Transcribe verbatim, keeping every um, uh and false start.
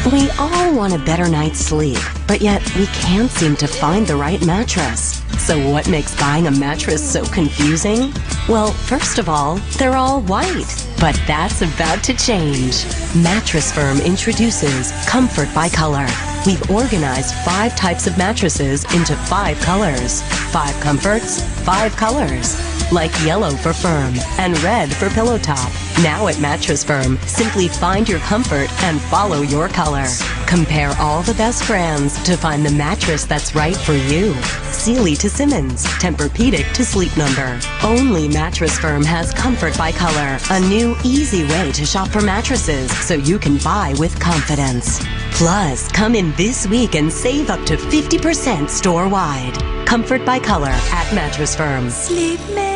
We all want a better night's sleep, but yet we can't seem to find the right mattress. So what makes buying a mattress so confusing? Well, first of all, they're all white. But that's about to change. Mattress Firm introduces Comfort by Color. We've organized five types of mattresses into five colors. Five comforts, five colors. Like yellow for firm and red for pillow top. Now at Mattress Firm, simply find your comfort and follow your color. Compare all the best brands to find the mattress that's right for you. Sealy to Simmons, Tempur-Pedic to Sleep Number. Only Mattress Firm has Comfort by Color, a new, easy way to shop for mattresses so you can buy with confidence. Plus, come in this week and save up to fifty percent store-wide. Comfort by Color at Mattress Firm. Sleep